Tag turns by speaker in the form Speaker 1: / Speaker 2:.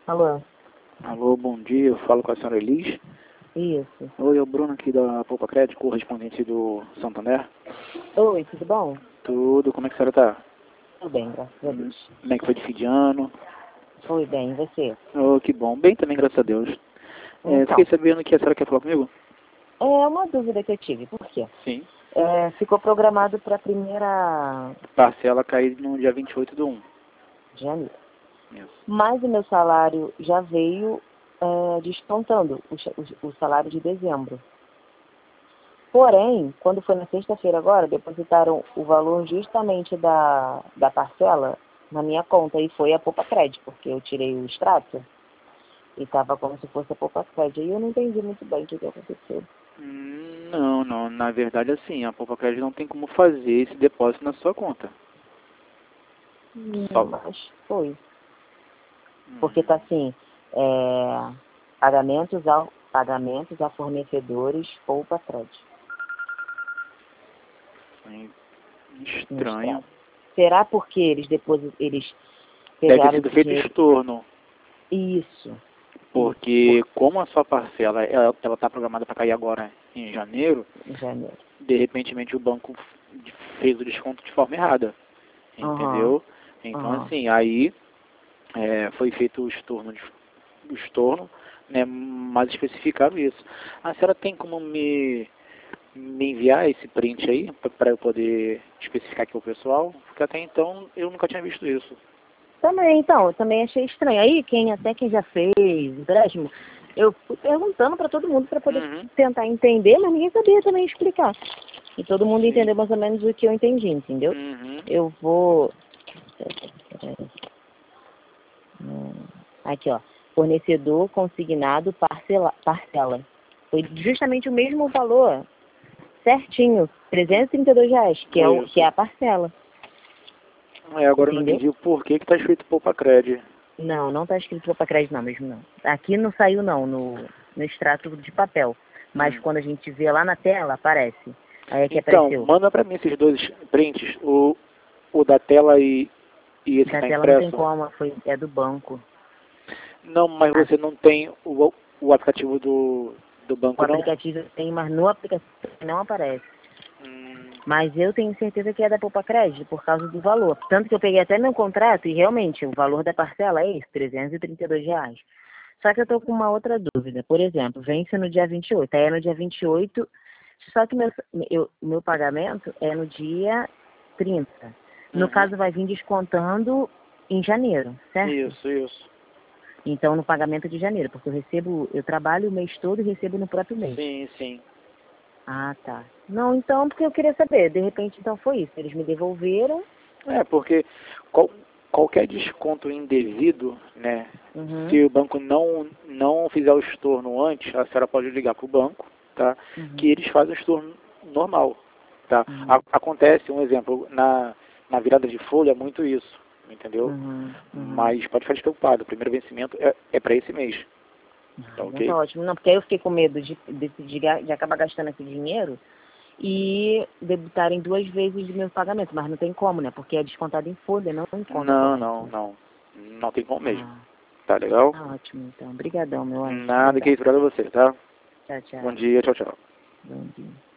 Speaker 1: Alô?
Speaker 2: Alô, bom dia, eu falo com a senhora Elis.
Speaker 1: Isso.
Speaker 2: Oi, é o Bruno aqui da Poupa Crédito, correspondente do Santander.
Speaker 1: Oi, tudo bom?
Speaker 2: Tudo, como é que a senhora tá?
Speaker 1: Tudo bem, graças a Deus.
Speaker 2: Como é que foi de fim de ano?
Speaker 1: Foi bem, e você?
Speaker 2: Oh, que bom, bem também, graças a Deus.
Speaker 1: Então,
Speaker 2: Fiquei sabendo que a senhora quer falar comigo?
Speaker 1: é uma dúvida que eu tive, por quê?
Speaker 2: Sim.
Speaker 1: Ficou programado para a primeira
Speaker 2: Parcela cair no dia 28/1.
Speaker 1: de janeiro.
Speaker 2: Isso.
Speaker 1: Mas o meu salário já veio descontando o salário de dezembro. Porém, quando foi na sexta-feira agora, depositaram o valor justamente da parcela na minha conta e foi a Poupa Crédito, porque eu tirei o extrato e estava como se fosse a Poupa Crédito. E eu não entendi muito bem o que aconteceu.
Speaker 2: Não, na verdade assim, a Poupa Crédito não tem como fazer esse depósito na sua conta. Só.
Speaker 1: Mas foi. Porque tá assim, pagamentos a fornecedores Poupa Crédito.
Speaker 2: Estranho.
Speaker 1: Será porque eles
Speaker 2: Deve ter
Speaker 1: pegaram
Speaker 2: sido
Speaker 1: esse
Speaker 2: feito
Speaker 1: dinheiro?
Speaker 2: estorno.
Speaker 1: Isso.
Speaker 2: Porque como a sua parcela ela está programada para cair agora em janeiro,
Speaker 1: Em janeiro.
Speaker 2: de repente o banco fez o desconto de forma errada, entendeu? Então assim, aí foi feito o estorno, né, mas especificaram isso. A senhora tem como me enviar esse print aí, para eu poder especificar aqui o pessoal? Porque até então eu nunca tinha visto isso.
Speaker 1: Também, então, eu também achei estranho. Aí, quem já fez empréstimo, eu fui perguntando para todo mundo para poder tentar entender, mas ninguém sabia também explicar. E todo mundo entendeu mais ou menos o que eu entendi, entendeu? Eu vou... Aqui, ó. Fornecedor consignado parcela. Foi justamente o mesmo valor, certinho, R$ 332, que é a parcela.
Speaker 2: Agora eu não entendi o porquê que está escrito Poupa Crédito.
Speaker 1: Não está escrito Poupa Crédito não, mesmo não. Aqui não saiu não, no extrato de papel. Mas quando a gente vê lá na tela, aparece. Aí é que
Speaker 2: então,
Speaker 1: apareceu.
Speaker 2: manda para mim esses dois prints, o da tela e esse que
Speaker 1: Da
Speaker 2: está
Speaker 1: tela não tem
Speaker 2: impresso.
Speaker 1: como, é do banco.
Speaker 2: Não, mas você não tem o aplicativo do banco,
Speaker 1: O
Speaker 2: não?
Speaker 1: aplicativo tem, mas no aplicativo não aparece. Mas eu tenho certeza que é da Poupa Crédito, por causa do valor. Tanto que eu peguei até meu contrato e realmente o valor da parcela é esse, R$ 332. Só que eu tô com uma outra dúvida. Por exemplo, vence no dia 28. Aí é no dia 28, só que meu pagamento é no dia 30. No caso, vai vir descontando em janeiro, certo?
Speaker 2: Isso.
Speaker 1: Então, no pagamento de janeiro, porque eu trabalho o mês todo e recebo no próprio mês.
Speaker 2: Sim.
Speaker 1: Ah, tá. Não, então, porque eu queria saber. De repente, então, foi isso. Eles me devolveram.
Speaker 2: Porque qualquer desconto indevido, né? Se o banco não fizer o estorno antes, a senhora pode ligar para o banco, tá? Que eles fazem o estorno normal, tá? Acontece, um exemplo, na virada de folha, muito isso, entendeu? Mas pode ficar despreocupado, o primeiro vencimento é para esse mês. Tá, ok?
Speaker 1: Tá ótimo. Não, porque aí eu fiquei com medo de acabar gastando esse dinheiro e debutarem 2 vezes do meu pagamento. Mas não tem como, né? Porque é descontado em folha, não em conta.
Speaker 2: Não tem como mesmo. Tá legal?
Speaker 1: Tá ótimo, então. Obrigadão, meu anjo.
Speaker 2: Nada, que isso, pra você, tá?
Speaker 1: Tchau.
Speaker 2: Bom dia, tchau.
Speaker 1: Bom dia.